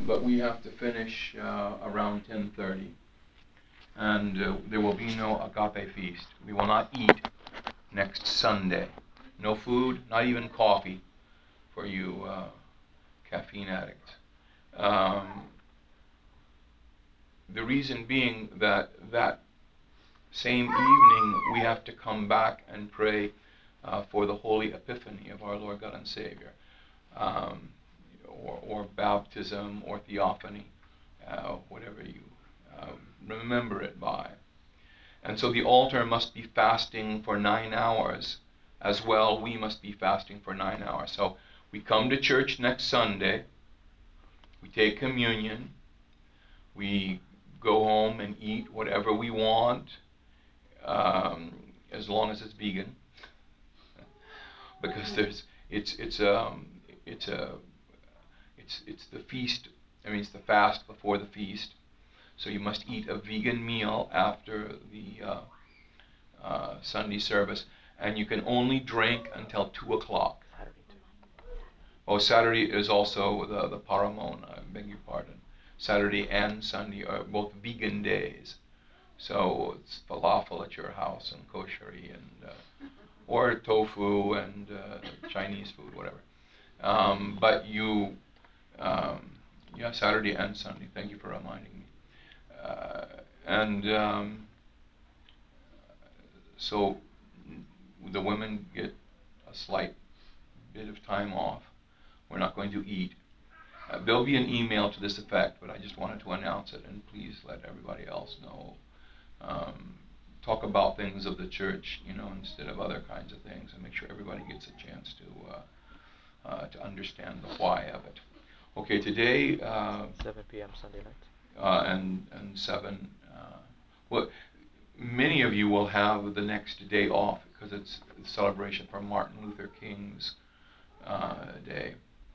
But we have to finish around 10:30. And there will be no agape feast. We will not eat next Sunday. No food, not even coffee for you caffeine addicts. The reason being that that same evening we have to come back and pray for the Holy Epiphany of our Lord God and Savior, or baptism or theophany, whatever you remember it by. And so the altar must be fasting for 9 hours. As well, we must be fasting for 9 hours. So we come to church next Sunday, we take communion, we go home and eat whatever we want, as long as it's vegan, because it's the feast. I mean, it's the fast before the feast. So you must eat a vegan meal after the Sunday service, and you can only drink until 2 o'clock. Oh, Saturday is also the Paramon, I beg your pardon. Saturday and Sunday are both vegan days. So it's falafel at your house and kosheri and or tofu and Chinese food, whatever. But you, yeah, Saturday and Sunday. Thank you for reminding me. And so the women get a slight bit of time off. We're not going to eat. There'll be an email to this effect, but I just wanted to announce it, and please let everybody else know. Talk about things of the church, instead of other kinds of things, and make sure everybody gets a chance to understand the why of it. Okay, today 7 p.m. Sunday night. And 7. Well, many of you will have the next day off because it's a celebration for Martin Luther King's day.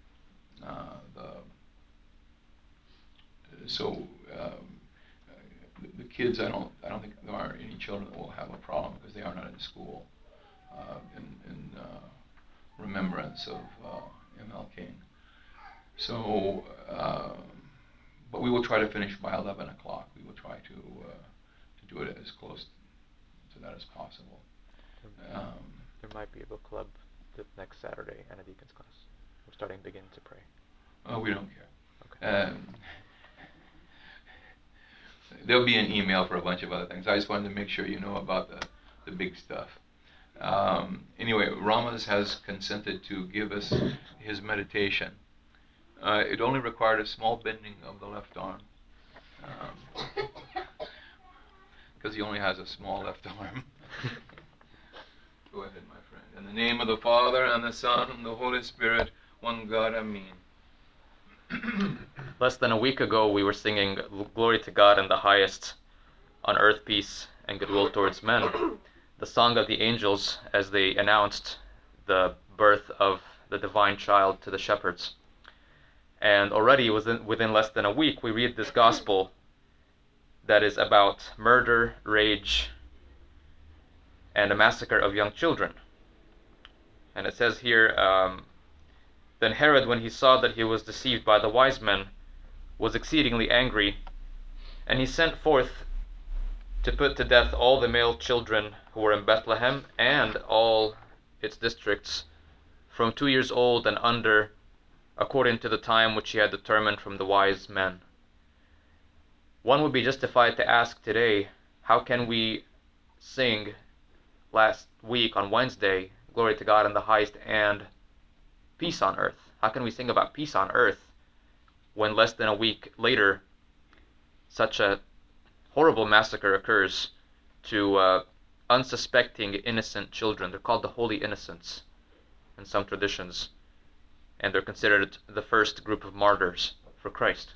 The kids, I don't think there are any children that will have a problem because they are not in school in remembrance of M.L. King. So, but we will try to finish by 11 o'clock. We will try to do it as close to that as possible. There might be a book club next Saturday and a deacon's class. We're starting Begin to Pray. Oh, we don't care. Okay. There'll be an email for a bunch of other things. I just wanted to make sure you know about the big stuff. Anyway, Ramas has consented to give us his meditation. It only required a small bending of the left arm, because he only has a small left arm. Go ahead, my friend. In the name of the Father, and the Son, and the Holy Spirit, one God, Amen. Less than a week ago, we were singing Glory to God in the highest, on earth peace and goodwill towards men, the song of the angels as they announced the birth of the divine child to the shepherds. And already within less than a week, we read this gospel that is about murder, rage, and a massacre of young children. And it says here, then Herod, when he saw that he was deceived by the wise men, was exceedingly angry, and he sent forth to put to death all the male children who were in Bethlehem and all its districts, from 2 years old and under, according to the time which he had determined from the wise men. One would be justified to ask today, how can we sing last week on Wednesday, Glory to God in the highest and peace on earth? How can we sing about peace on earth when less than a week later such a horrible massacre occurs to unsuspecting innocent children? They're called the Holy Innocents in some traditions, and they're considered the first group of martyrs for Christ.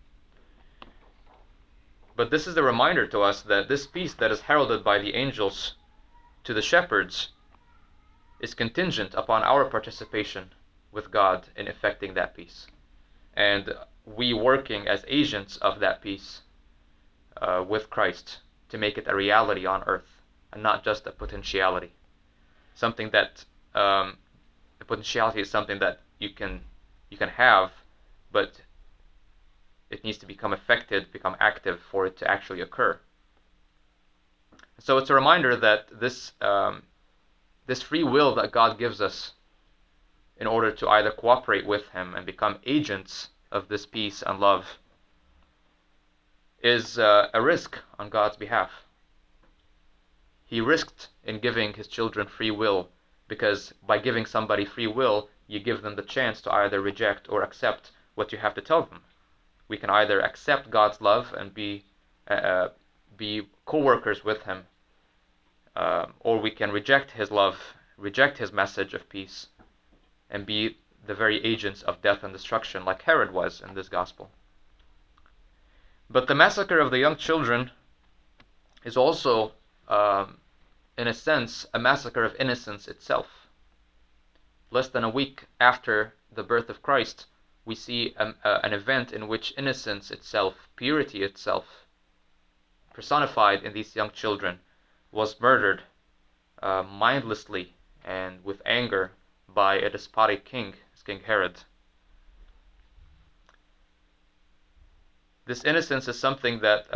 But this is a reminder to us that this peace that is heralded by the angels to the shepherds is contingent upon our participation with God in effecting that peace, and we working as agents of that peace with Christ to make it a reality on earth and not just a potentiality. Something that a potentiality is something that you can have, but it needs to become effective, become active for it to actually occur. So it's a reminder that this free will that God gives us in order to either cooperate with Him and become agents of this peace and love is a risk on God's behalf. He risked in giving His children free will, because by giving somebody free will, you give them the chance to either reject or accept what you have to tell them. We can either accept God's love and be co-workers with Him, or we can reject His love, reject His message of peace, and be the very agents of death and destruction, like Herod was in this gospel. But the massacre of the young children is also, in a sense, a massacre of innocence itself. Less than a week after the birth of Christ, we see an event in which innocence itself, purity itself, personified in these young children, was murdered mindlessly and with anger by a despotic king, King Herod. This innocence is something that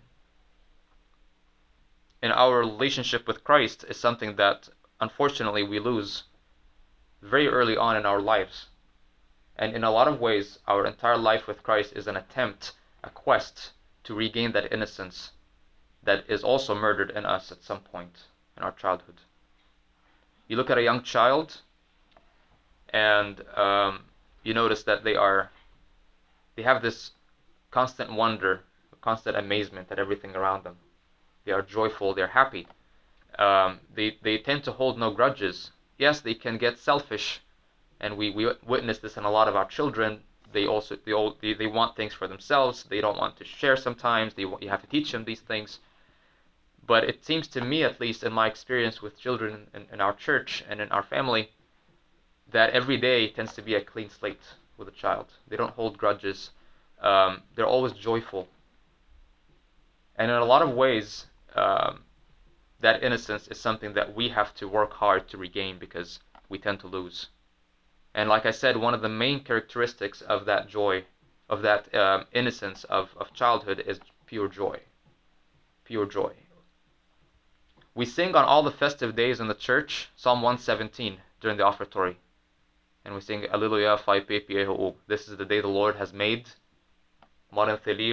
in our relationship with Christ is something that unfortunately we lose very early on in our lives. And in a lot of ways, our entire life with Christ is an attempt, a quest to regain that innocence that is also murdered in us at some point in our childhood. You look at a young child and you notice that they have this constant wonder, constant amazement at everything around them. They are joyful, they're happy. They tend to hold no grudges. Yes, they can get selfish, and we witness this in a lot of our children. They want things for themselves. They don't want to share sometimes. You have to teach them these things. But it seems to me, at least in my experience with children in our church and in our family, that every day tends to be a clean slate with a child. They don't hold grudges. They're always joyful. And in a lot of ways, that innocence is something that we have to work hard to regain, because we tend to lose. And like I said, one of the main characteristics of that joy, of that innocence of childhood, is pure joy. Pure joy. We sing on all the festive days in the church Psalm 117 during the offertory. And we sing Alleluia fai pepi eho. This is the day the Lord has made. Let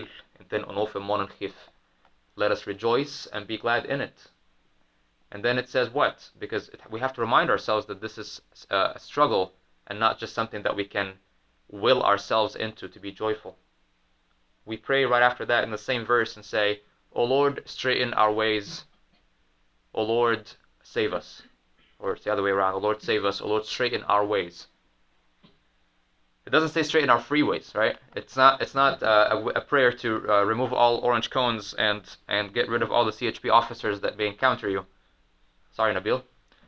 us rejoice and be glad in it. And then it says what? Because we have to remind ourselves that this is a struggle and not just something that we can will ourselves into to be joyful. We pray right after that in the same verse and say, O Lord, straighten our ways. O Lord, save us. Or it's the other way around. O Lord, save us. O Lord, straighten our ways. It doesn't say straighten our freeways, right? It's not a prayer to remove all orange cones and get rid of all the CHP officers that may encounter you. Sorry, Nabil.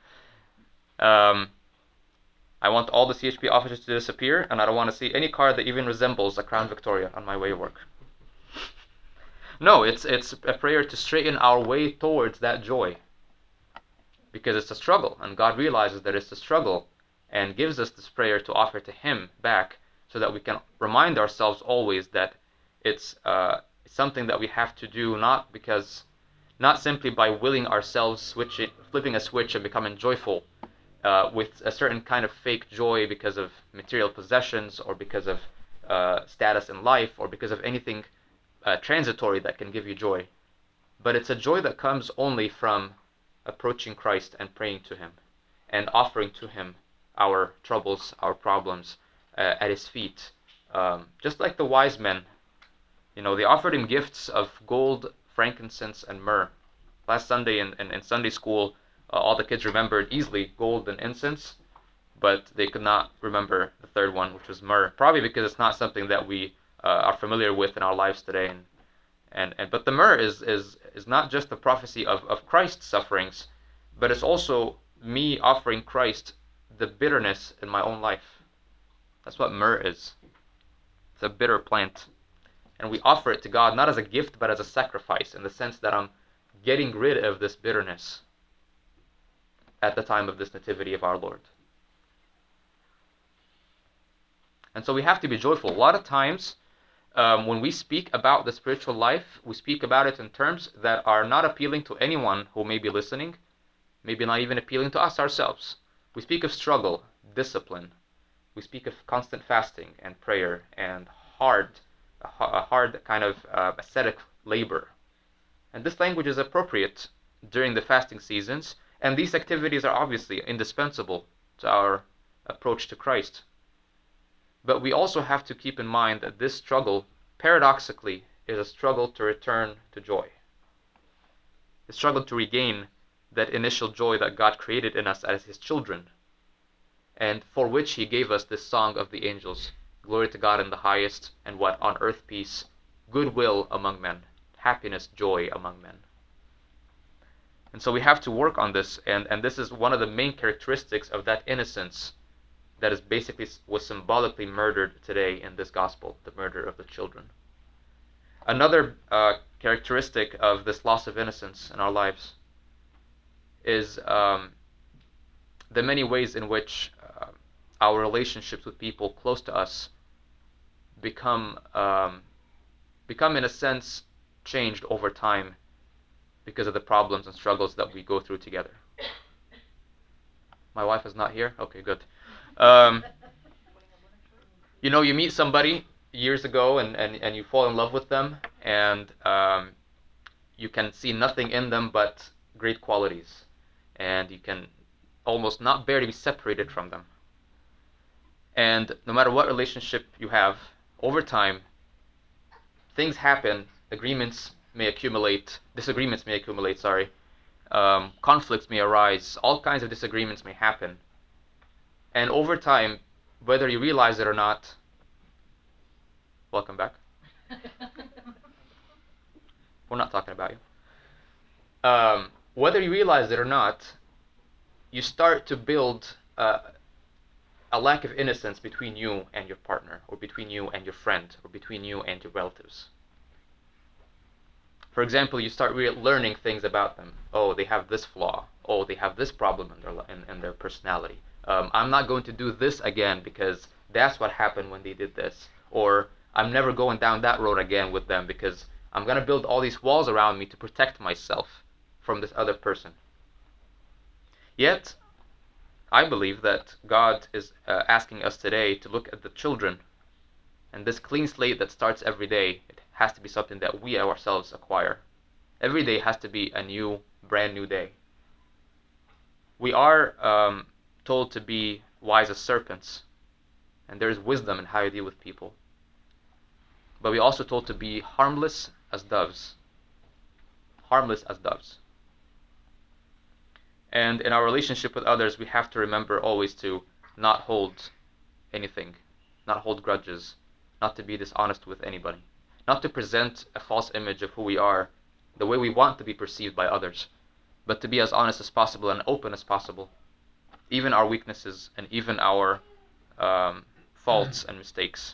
I want all the CHP officers to disappear, and I don't want to see any car that even resembles a Crown Victoria on my way to work. No, it's a prayer to straighten our way towards that joy. Because it's a struggle, and God realizes that it's a struggle, and gives us this prayer to offer to Him back, so that we can remind ourselves always that it's something that we have to do, not simply by willing ourselves, flipping a switch and becoming joyful with a certain kind of fake joy because of material possessions, or because of status in life, or because of anything transitory that can give you joy. But it's a joy that comes only from approaching Christ and praying to Him and offering to Him our troubles, our problems at His feet. Just like the wise men, they offered Him gifts of gold, frankincense, and myrrh. Last Sunday in Sunday school, all the kids remembered easily gold and incense, but they could not remember the third one, which was myrrh. Probably because it's not something that we are familiar with in our lives today. But the myrrh is not just the prophecy of Christ's sufferings, but it's also me offering Christ the bitterness in my own life. That's what myrrh is. It's a bitter plant. And we offer it to God not as a gift, but as a sacrifice, in the sense that I'm getting rid of this bitterness at the time of this nativity of our Lord. And so we have to be joyful. A lot of times, when we speak about the spiritual life, we speak about it in terms that are not appealing to anyone who may be listening, maybe not even appealing to us ourselves. We speak of struggle, discipline. We speak of constant fasting and prayer and a hard kind of ascetic labor. And this language is appropriate during the fasting seasons, and these activities are obviously indispensable to our approach to Christ. But we also have to keep in mind that this struggle, paradoxically, is a struggle to return to joy. A struggle to regain that initial joy that God created in us as His children, and for which He gave us this song of the angels. Glory to God in the highest, and what on earth peace, goodwill among men, happiness, joy among men. And so we have to work on this, and this is one of the main characteristics of that innocence that is basically was symbolically murdered today in this gospel, the murder of the children. Another characteristic of this loss of innocence in our lives is the many ways in which our relationships with people close to us become in a sense changed over time because of the problems and struggles that we go through together. My wife is not here? Okay, good. You meet somebody years ago and you fall in love with them, and you can see nothing in them but great qualities, and you can almost not bear to be separated from them. And no matter what relationship you have, over time, things happen, disagreements may accumulate, conflicts may arise, all kinds of disagreements may happen. And over time, whether you realize it or not, welcome back. We're not talking about you. Whether you realize it or not, you start to build a lack of innocence between you and your partner, or between you and your friend, or between you and your relatives. For example, you start learning things about them. Oh, they have this flaw. Oh, they have this problem in their personality. I'm not going to do this again because that's what happened when they did this. Or I'm never going down that road again with them because I'm going to build all these walls around me to protect myself from this other person. Yet, I believe that God is asking us today to look at the children, and this clean slate that starts every day, it has to be something that we ourselves acquire. Every day has to be a new, brand new day. We are told to be wise as serpents, and there is wisdom in how you deal with people. But we're also told to be harmless as doves. Harmless as doves. And in our relationship with others, we have to remember always to not hold anything, not hold grudges, not to be dishonest with anybody, not to present a false image of who we are the way we want to be perceived by others, but to be as honest as possible and open as possible, even our weaknesses and even our faults and mistakes.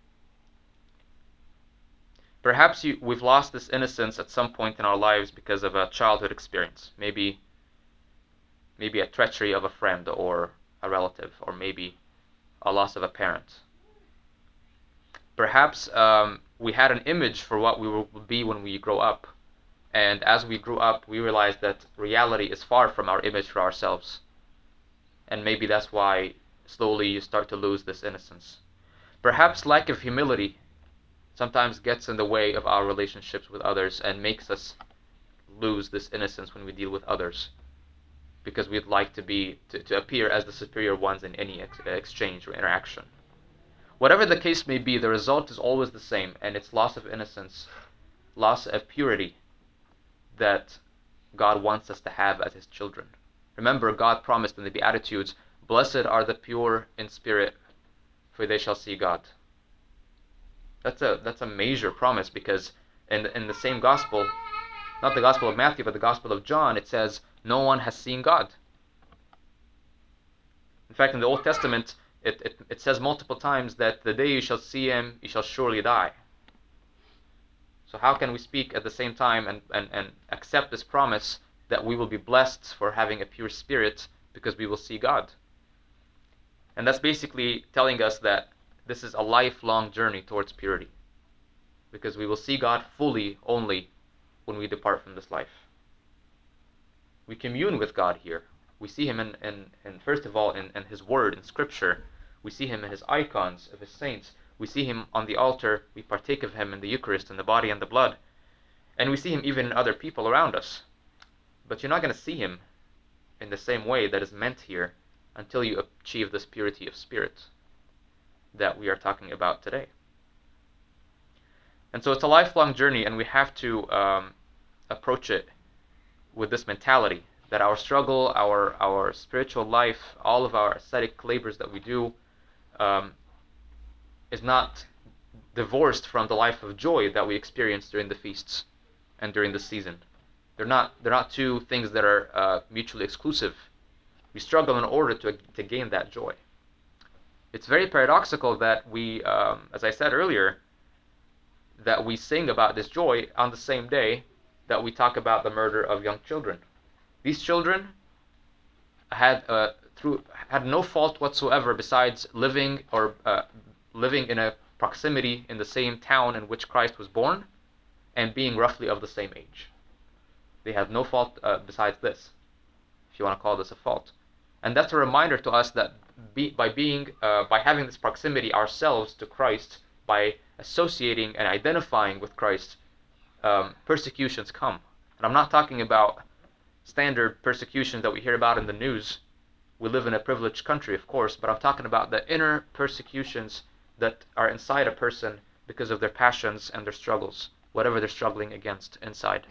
Perhaps we've lost this innocence at some point in our lives because of a childhood experience, maybe a treachery of a friend or a relative, or maybe a loss of a parent. Perhaps we had an image for what we will be when we grow up, and as we grew up, we realized that reality is far from our image for ourselves. And maybe that's why slowly you start to lose this innocence. Perhaps lack of humility sometimes gets in the way of our relationships with others and makes us lose this innocence when we deal with others, because we'd like to appear as the superior ones in any exchange or interaction. Whatever the case may be, the result is always the same, and it's loss of innocence, loss of purity that God wants us to have as His children. Remember, God promised in the Beatitudes, "Blessed are the pure in spirit, for they shall see God." That's a major promise, because in the same gospel, not the Gospel of Matthew, but the Gospel of John, it says, "No one has seen God." In fact, in the Old Testament, it says multiple times that the day you shall see Him, you shall surely die. So how can we speak at the same time and accept this promise that we will be blessed for having a pure spirit because we will see God? And that's basically telling us that this is a lifelong journey towards purity. because we will see God fully only when we depart from this life. We commune with God here. We see him in first of all, in his word, in scripture. We see him in his icons of his saints. We see him on the altar. We partake of him in the Eucharist, in the body and the blood. And we see him even in other people around us. But you're not going to see him in the same way that is meant here until you achieve this purity of spirit that we are talking about today. And so it's a lifelong journey, and we have to approach it with this mentality that our struggle, our spiritual life, all of our ascetic labors that we do is not divorced from the life of joy that we experience during the feasts and during the season. They're not two things that are mutually exclusive. We struggle in order to gain that joy. It's very paradoxical that we, as I said earlier, that we sing about this joy on the same day that we talk about the murder of young children. These children had no fault whatsoever besides living in a proximity in the same town in which Christ was born and being roughly of the same age. They had no fault besides this, if you want to call this a fault. And that's a reminder to us that by having this proximity ourselves to Christ, by associating and identifying with Christ, persecutions come. And I'm not talking about standard persecutions that we hear about in the news. We live in a privileged country, of course, but I'm talking about the inner persecutions that are inside a person because of their passions and their struggles, whatever they're struggling against inside.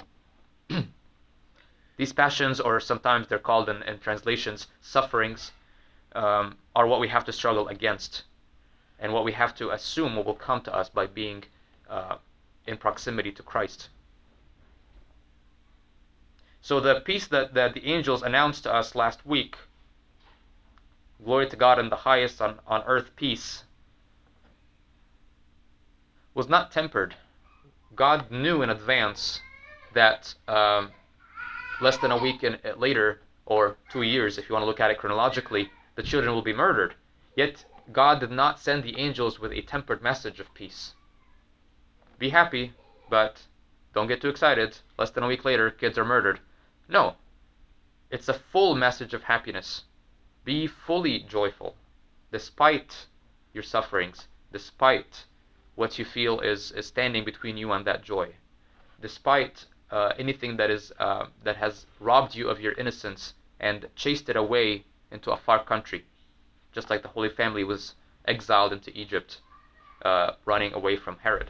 These passions, or sometimes they're called in translations, sufferings, are what we have to struggle against and what we have to assume will come to us by being in proximity to Christ. So the peace that the angels announced to us last week, glory to God in the highest, on earth peace, was not tempered. God knew in advance that less than a week later, or 2 years if you want to look at it chronologically, the children will be murdered. Yet God did not send the angels with a tempered message of peace. Be happy, but don't get too excited. Less than a week later, kids are murdered. No. It's a full message of happiness. Be fully joyful, despite your sufferings, despite what you feel is standing between you and that joy, despite anything that has robbed you of your innocence and chased it away into a far country, just like the Holy Family was exiled into Egypt, running away from Herod.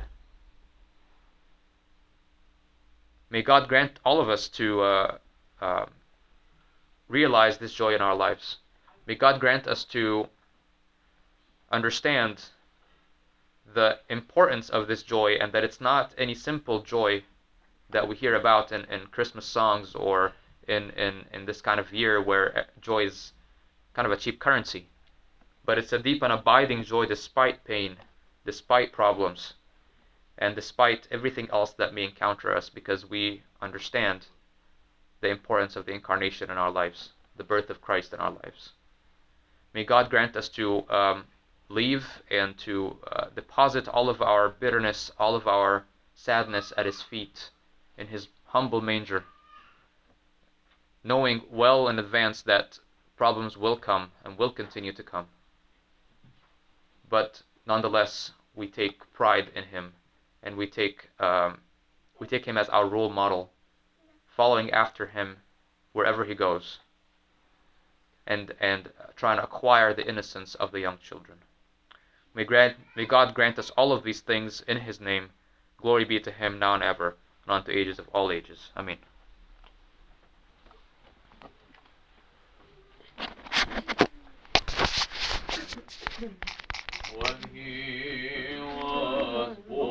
May God grant all of us to realize this joy in our lives. May God grant us to understand the importance of this joy, and that it's not any simple joy that we hear about in Christmas songs or in this kind of year where joy is kind of a cheap currency. But it's a deep and abiding joy despite pain, despite problems, and despite everything else that may encounter us, because we understand the importance of the incarnation in our lives, the birth of Christ in our lives. May God grant us to leave and to deposit all of our bitterness, all of our sadness at his feet in his humble manger, knowing well in advance that problems will come and will continue to come. But nonetheless, we take pride in him, and we take him as our role model, following after him wherever he goes, and trying to acquire the innocence of the young children. May God grant us all of these things in his name. Glory be to him now and ever, and unto ages of all ages. Amen. When he was born.